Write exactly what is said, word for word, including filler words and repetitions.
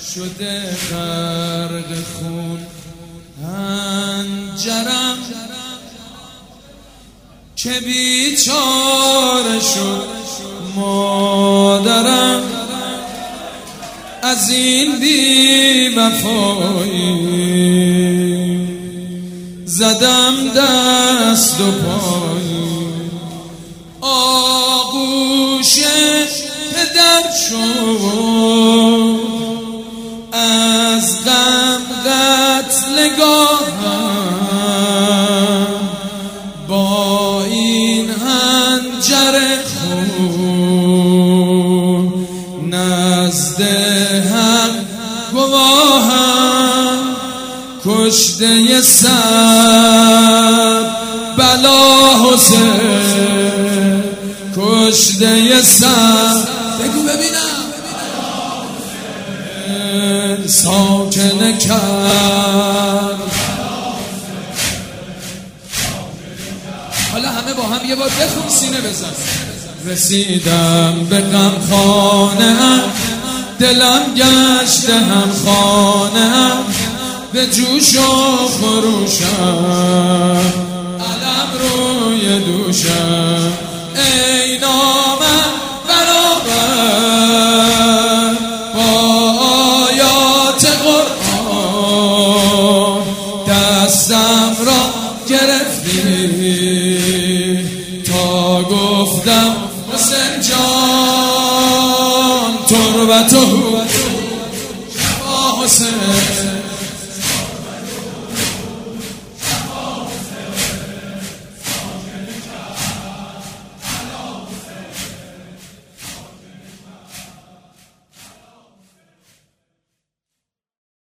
شده غرق خون هنجرم که بیچاره شد مادرم از این بی وفایی زدم دست و پایی آغوش پدر شد از غم قتلگاهم با این هنجر خون نزد هم گواهم کشته سر بلا حسین کشته سر بگو ببینم ساکن کرد. حالا همه با هم یه بار بخون سینه بزن. رسیدم به غم خانه دلم گشته هم خانه به جوش و خروشم علم روی دوشم ای نامم برابر با آیات قرآن دستم را گرفتی تا گفتم حسین جان تربت و شفا حسین